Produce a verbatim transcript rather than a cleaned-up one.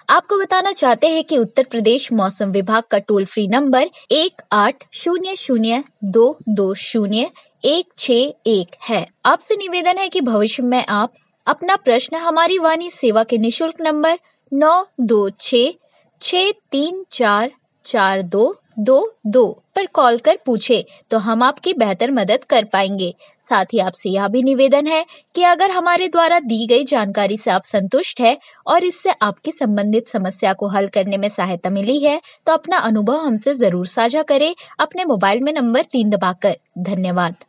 आपको बताना चाहते हैं कि उत्तर प्रदेश मौसम विभाग का टोल फ्री नंबर एक आठ शून्य शून्य दो दो शून्य एक छह एक है। आपसे निवेदन है कि भविष्य में आप अपना प्रश्न हमारी वाणी सेवा के निशुल्क नंबर नौ दो छह छह तीन चार चार दो दो दो पर कॉल कर पूछे तो हम आपकी बेहतर मदद कर पाएंगे। साथ ही आपसे यह भी निवेदन है कि अगर हमारे द्वारा दी गई जानकारी से आप संतुष्ट है और इससे आपकी संबंधित समस्या को हल करने में सहायता मिली है तो अपना अनुभव हमसे जरूर साझा करें अपने मोबाइल में नंबर तीन दबाकर। धन्यवाद।